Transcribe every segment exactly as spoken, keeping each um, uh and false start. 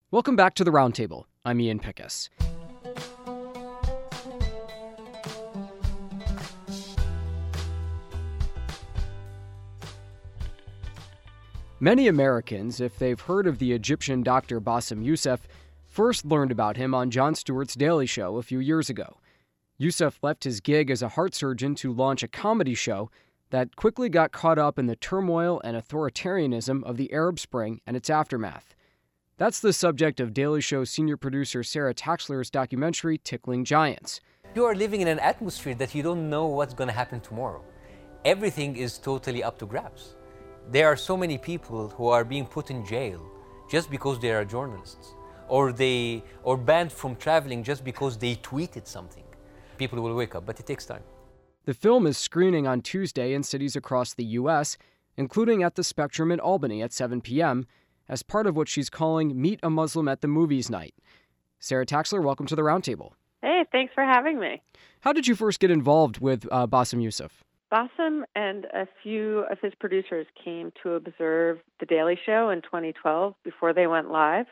Welcome back to The Roundtable. I'm Ian Pickus. Many Americans, if they've heard of the Egyptian doctor Bassem Youssef, first learned about him on Jon Stewart's Daily Show a few years ago. Youssef left his gig as a heart surgeon to launch a comedy show that quickly got caught up in the turmoil and authoritarianism of the Arab Spring and its aftermath. That's the subject of Daily Show senior producer Sarah Taxler's documentary, Tickling Giants. You are living in an atmosphere that you don't know what's going to happen tomorrow. Everything is totally up to grabs. There are so many people who are being put in jail just because they are journalists, or they or banned from traveling just because they tweeted something. People will wake up, but it takes time. The film is screening on Tuesday in cities across the U S, including at the Spectrum in Albany at seven p.m., as part of what she's calling Meet a Muslim at the Movies Night. Sarah Taxler, welcome to The Roundtable. Hey, thanks for having me. How did you first get involved with uh, Bassem Youssef? Bassem and a few of his producers came to observe The Daily Show in twenty twelve before they went live.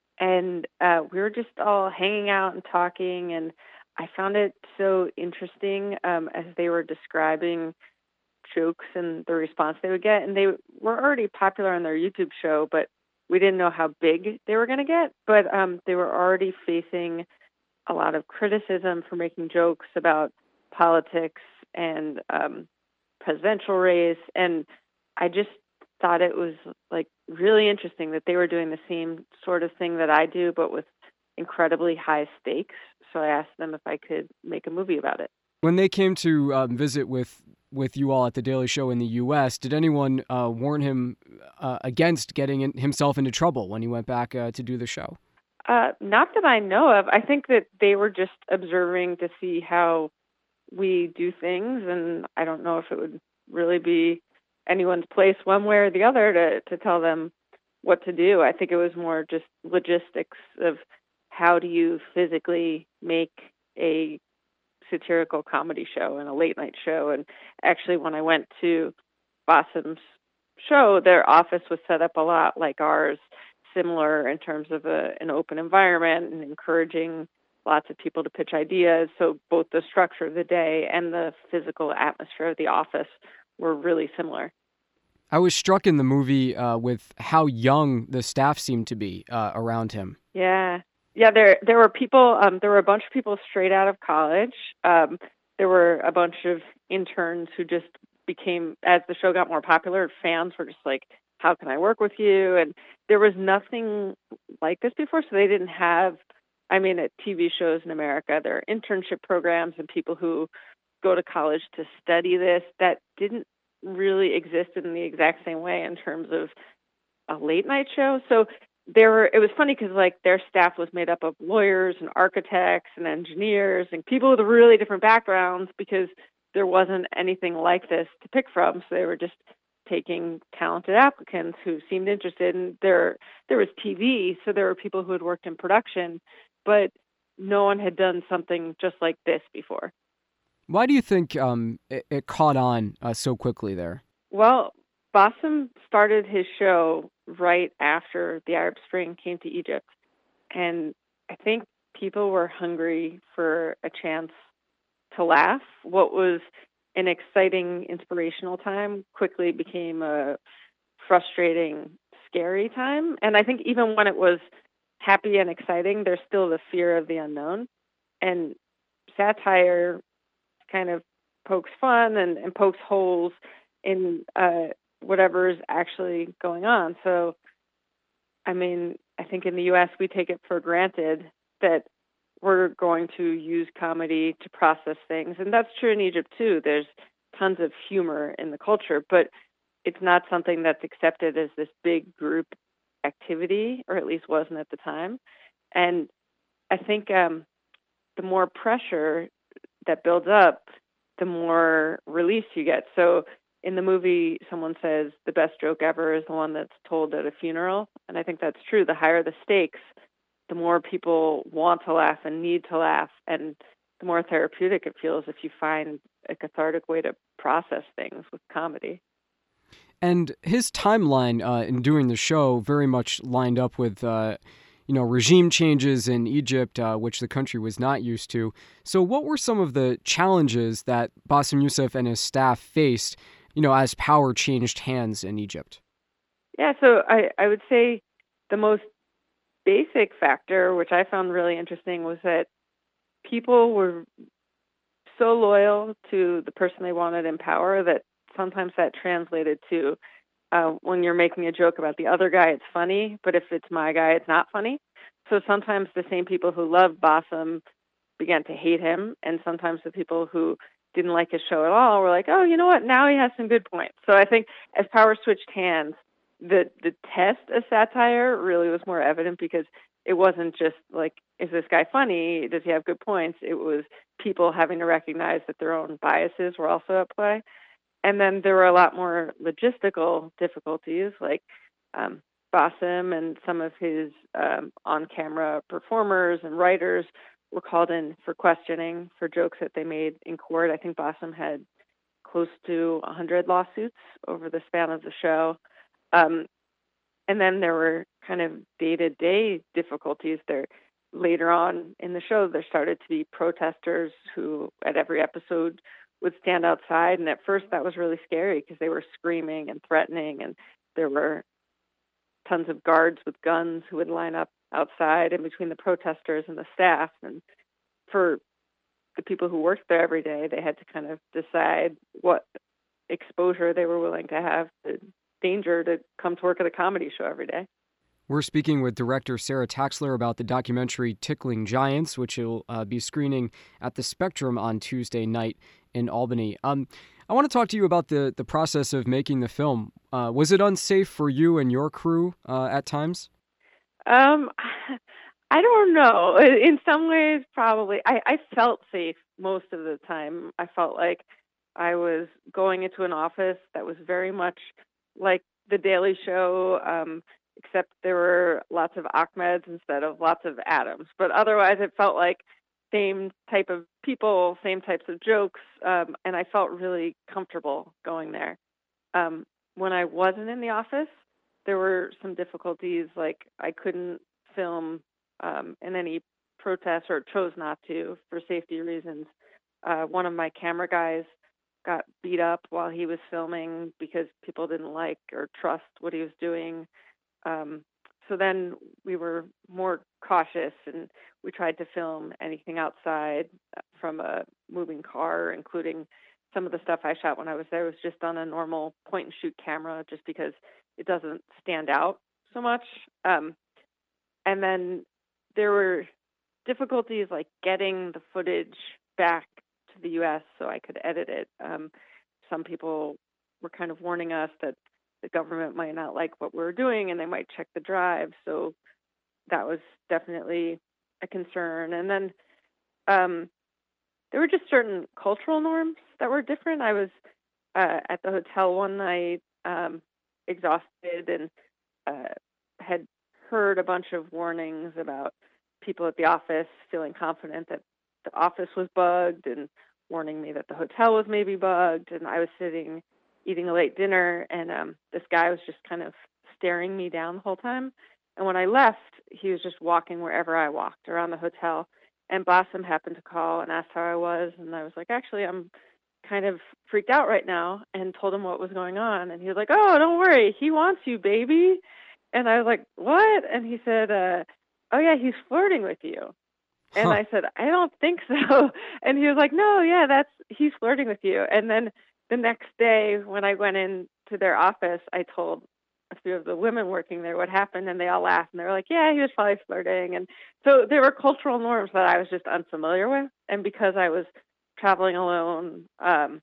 And uh, we were just all hanging out and talking, and I found it so interesting um, as they were describing jokes and the response they would get. And they were already popular on their YouTube show, but we didn't know how big they were going to get. But um, they were already facing a lot of criticism for making jokes about politics and um, presidential race. And I just thought it was like really interesting that they were doing the same sort of thing that I do, but with incredibly high stakes. So I asked them if I could make a movie about it. When they came to um, visit with, with you all at The Daily Show in the U S, did anyone uh, warn him uh, against getting in, himself into trouble when he went back uh, to do the show? Uh, not that I know of. I think that they were just observing to see how we do things, and I don't know if it would really be anyone's place one way or the other to, to tell them what to do. I think it was more just logistics of how do you physically make a satirical comedy show and a late night show. And actually, when I went to Bassem's show, their office was set up a lot like ours, similar in terms of a, an open environment and encouraging lots of people to pitch ideas. So both the structure of the day and the physical atmosphere of the office were really similar. I was struck in the movie uh, with how young the staff seemed to be uh, around him. Yeah. Yeah, there there were people, um, there were a bunch of people straight out of college. Um, there were a bunch of interns who just became, as the show got more popular, fans were just like, how can I work with you? And there was nothing like this before, so they didn't have, I mean, at T V shows in America, there are internship programs and people who go to college to study this. That didn't really exist in the exact same way in terms of a late night show. So there were, it was funny because like their staff was made up of lawyers and architects and engineers and people with really different backgrounds because there wasn't anything like this to pick from. So they were just taking talented applicants who seemed interested. And there, there was T V, so there were people who had worked in production, but no one had done something just like this before. Why do you think um, it, it caught on uh, so quickly there? Well, Bassem started his show right after the Arab Spring came to Egypt. And I think people were hungry for a chance to laugh. What was an exciting, inspirational time quickly became a frustrating, scary time. And I think even when it was happy and exciting, there's still the fear of the unknown. And satire kind of pokes fun and, and pokes holes in uh, whatever is actually going on. So, I mean, I think in the U S we take it for granted that we're going to use comedy to process things. And that's true in Egypt, too. There's tons of humor in the culture, but it's not something that's accepted as this big group activity, or at least wasn't at the time. And I think um, the more pressure that builds up, the more release you get. So in the movie, someone says the best joke ever is the one that's told at a funeral. And I think that's true. The higher the stakes, the more people want to laugh and need to laugh. And the more therapeutic it feels if you find a cathartic way to process things with comedy. And his timeline uh, in doing the show very much lined up with, uh, you know, regime changes in Egypt, uh, which the country was not used to. So what were some of the challenges that Bassem Youssef and his staff faced, you know, as power changed hands in Egypt? Yeah, so I, I would say the most basic factor, which I found really interesting, was that people were so loyal to the person they wanted in power that sometimes that translated to uh, when you're making a joke about the other guy, it's funny, but if it's my guy, it's not funny. So sometimes the same people who loved Bassem began to hate him, and sometimes the people who didn't like his show at all were like, oh, you know what, now he has some good points. So I think as power switched hands, the the test of satire really was more evident because it wasn't just like, is this guy funny? Does he have good points? It was people having to recognize that their own biases were also at play. And then there were a lot more logistical difficulties, like um, Bassem and some of his um, on-camera performers and writers were called in for questioning for jokes that they made in court. I think Bassem had close to one hundred lawsuits over the span of the show. Um, and then there were kind of day-to-day difficulties there. Later on in the show, there started to be protesters who, at every episode, would stand outside. And at first, that was really scary because they were screaming and threatening. And there were tons of guards with guns who would line up outside in between the protesters and the staff. And for the people who worked there every day, they had to kind of decide what exposure they were willing to have to danger to come to work at a comedy show every day. We're speaking with director Sarah Taxler about the documentary Tickling Giants, which will uh, be screening at the Spectrum on Tuesday night in Albany. Um, I want to talk to you about the, the process of making the film. Uh, was it unsafe for you and your crew uh, at times? Um, I don't know. In some ways, probably. I, I felt safe most of the time. I felt like I was going into an office that was very much like The Daily Show, um, except there were lots of Ahmeds instead of lots of Adams. But otherwise, it felt like same type of people, same types of jokes, um, and I felt really comfortable going there. Um, when I wasn't in the office, there were some difficulties, like I couldn't film um, in any protests or chose not to for safety reasons. Uh, one of my camera guys got beat up while he was filming because people didn't like or trust what he was doing. Um, so then we were more cautious and we tried to film anything outside from a moving car, including some of the stuff I shot when I was there was just on a normal point and shoot camera just because it doesn't stand out so much. Um, and then there were difficulties like getting the footage back to the U S so I could edit it. Um, some people were kind of warning us that the government might not like what we were doing and they might check the drive. So that was definitely a concern. And then um, there were just certain cultural norms that were different. I was uh, at the hotel one night, um, exhausted, and uh, had heard a bunch of warnings about people at the office feeling confident that the office was bugged and warning me that the hotel was maybe bugged. And I was sitting eating a late dinner, and um, this guy was just kind of staring me down the whole time. And when I left, he was just walking wherever I walked around the hotel. And Bassem happened to call and asked how I was. And I was like, actually, I'm kind of freaked out right now, and told him what was going on. And he was like, oh, don't worry. He wants you, baby. And I was like, what? And he said, uh, oh, yeah, he's flirting with you. And huh. I said, I don't think so. And he was like, no, yeah, that's he's flirting with you. And then the next day when I went into their office, I told a few of the women working there what happened, and they all laughed. And they were like, yeah, he was probably flirting. And so there were cultural norms that I was just unfamiliar with. And because I was traveling alone, um,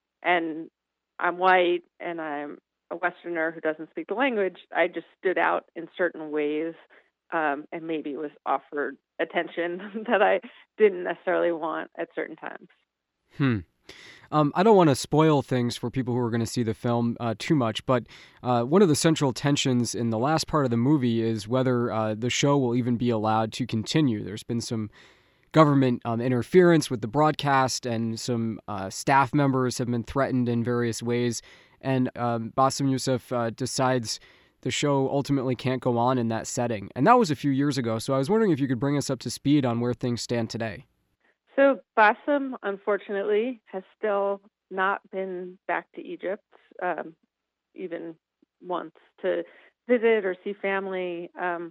and I'm white and I'm a Westerner who doesn't speak the language, I just stood out in certain ways, um, and maybe was offered attention that I didn't necessarily want at certain times. Hmm. Um, I don't want to spoil things for people who are going to see the film uh, too much, but uh, one of the central tensions in the last part of the movie is whether uh, the show will even be allowed to continue. There's been some government um, interference with the broadcast, and some uh, staff members have been threatened in various ways. And um, Bassem Youssef uh, decides the show ultimately can't go on in that setting. And that was a few years ago, so I was wondering if you could bring us up to speed on where things stand today. So Bassem, unfortunately, has still not been back to Egypt, um, even once, to visit or see family. Um,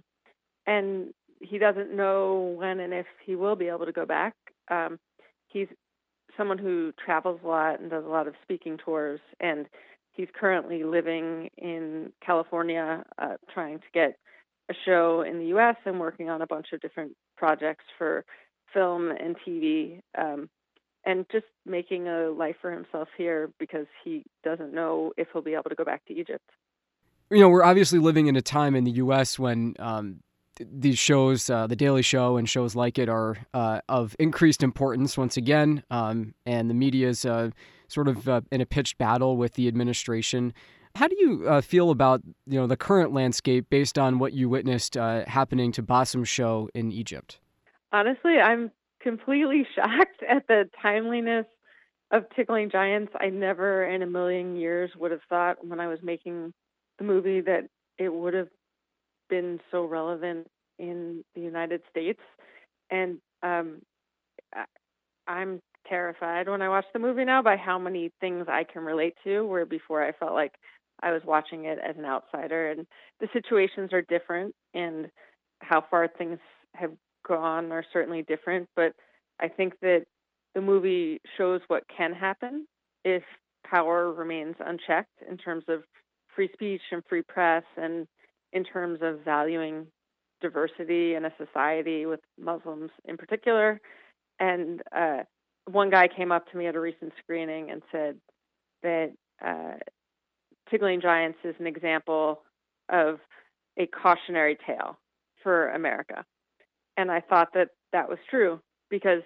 and he doesn't know when and if he will be able to go back. Um, he's someone who travels a lot and does a lot of speaking tours, and he's currently living in California, uh, trying to get a show in the U S and working on a bunch of different projects for film and T V, um, and just making a life for himself here because he doesn't know if he'll be able to go back to Egypt. You know, we're obviously living in a time in the U S when um, th- these shows, uh, The Daily Show and shows like it, are uh, of increased importance once again, um, and the media is uh, sort of uh, in a pitched battle with the administration. How do you uh, feel about, you know, the current landscape based on what you witnessed uh, happening to Bassem's show in Egypt? Honestly, I'm completely shocked at the timeliness of Tickling Giants. I never in a million years would have thought when I was making the movie that it would have been so relevant in the United States. And um, I, I'm terrified when I watch the movie now by how many things I can relate to, where before I felt like I was watching it as an outsider. And the situations are different, and how far things have gone are certainly different. But I think that the movie shows what can happen if power remains unchecked in terms of free speech and free press, and in terms of valuing diversity in a society with Muslims in particular. And uh, one guy came up to me at a recent screening and said that uh, Tickling Giants is an example of a cautionary tale for America. And I thought that that was true, because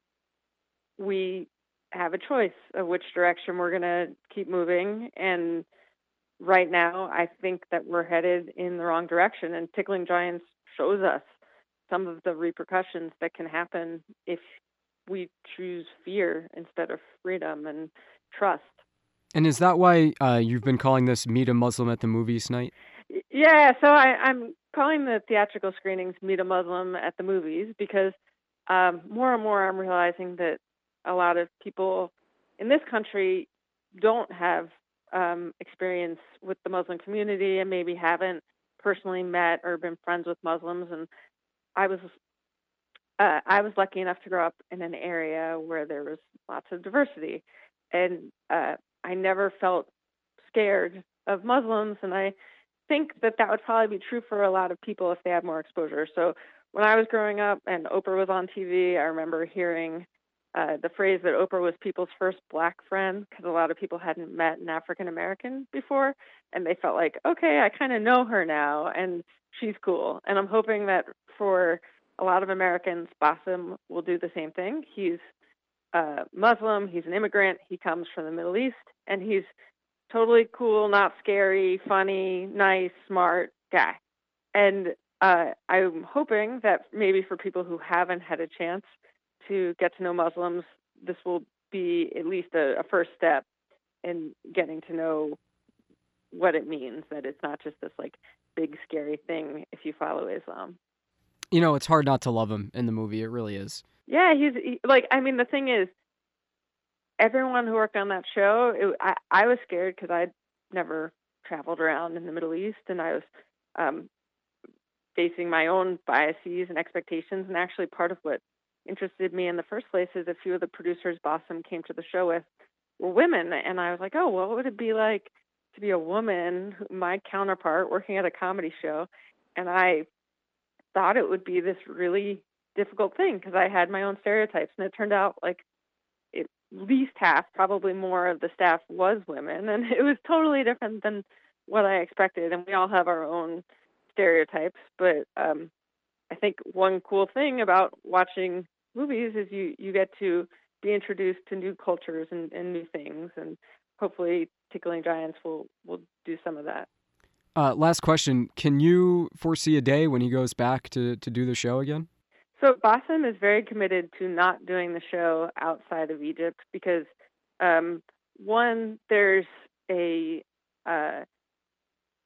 we have a choice of which direction we're going to keep moving. And right now, I think that we're headed in the wrong direction. And Tickling Giants shows us some of the repercussions that can happen if we choose fear instead of freedom and trust. And is that why uh, you've been calling this Meet a Muslim at the Movies night? Yeah, so I, I'm calling the theatrical screenings Meet a Muslim at the Movies because um, more and more I'm realizing that a lot of people in this country don't have um, experience with the Muslim community and maybe haven't personally met or been friends with Muslims. And I was uh, I was lucky enough to grow up in an area where there was lots of diversity, and uh, I never felt scared of Muslims. And I think that that would probably be true for a lot of people if they had more exposure. So when I was growing up and Oprah was on T V, I remember hearing uh, the phrase that Oprah was people's first black friend, because a lot of people hadn't met an African American before, and they felt like, okay, I kind of know her now, and she's cool. And I'm hoping that for a lot of Americans, Bassem will do the same thing. He's uh, Muslim, he's an immigrant, he comes from the Middle East, and he's totally cool, not scary, funny, nice, smart guy. And uh, I'm hoping that maybe for people who haven't had a chance to get to know Muslims, this will be at least a, a first step in getting to know what it means, that it's not just this like big scary thing if you follow Islam. You know, it's hard not to love him in the movie. It really is. Yeah, he's he, like, I mean, the thing is, everyone who worked on that show, it, I, I was scared because I'd never traveled around in the Middle East, and I was um, facing my own biases and expectations. And actually, part of what interested me in the first place is a few of the producers Bassem came to the show with were women, and I was like, oh, well, what would it be like to be a woman, my counterpart, working at a comedy show? And I thought it would be this really difficult thing because I had my own stereotypes, and it turned out like at least half, probably more of the staff was women, and it was totally different than what I expected. And we all have our own stereotypes, but um, I think one cool thing about watching movies is you, you get to be introduced to new cultures and, and new things, and hopefully Tickling Giants will, will do some of that. Uh, last question. Can you foresee a day when he goes back to, to do the show again? So Bassem is very committed to not doing the show outside of Egypt because, um, one, there's a uh,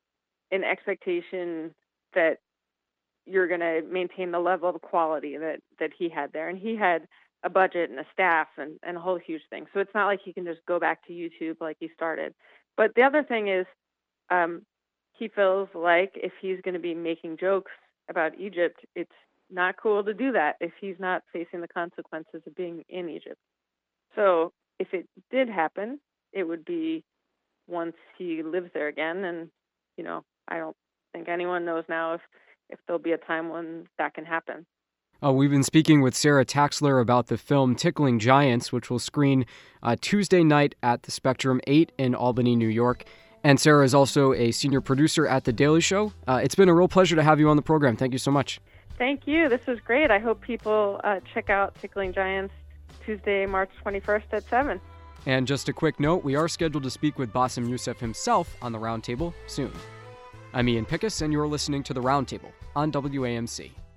an expectation that you're going to maintain the level of quality that, that he had there. And he had a budget and a staff and, and a whole huge thing. So it's not like he can just go back to YouTube like he started. But the other thing is, um, he feels like if he's going to be making jokes about Egypt, it's not cool to do that if he's not facing the consequences of being in Egypt. So if it did happen, it would be once he lives there again. And, you know, I don't think anyone knows now if, if there'll be a time when that can happen. Uh, we've been speaking with Sarah Taxler about the film Tickling Giants, which will screen uh, Tuesday night at the Spectrum eight in Albany, New York. And Sarah is also a senior producer at The Daily Show. Uh, it's been a real pleasure to have you on the program. Thank you so much. Thank you. This was great. I hope people uh, check out Tickling Giants Tuesday, March twenty-first at seven. And just a quick note, we are scheduled to speak with Bassem Youssef himself on the Roundtable soon. I'm Ian Pickus, and you're listening to The Roundtable on W A M C.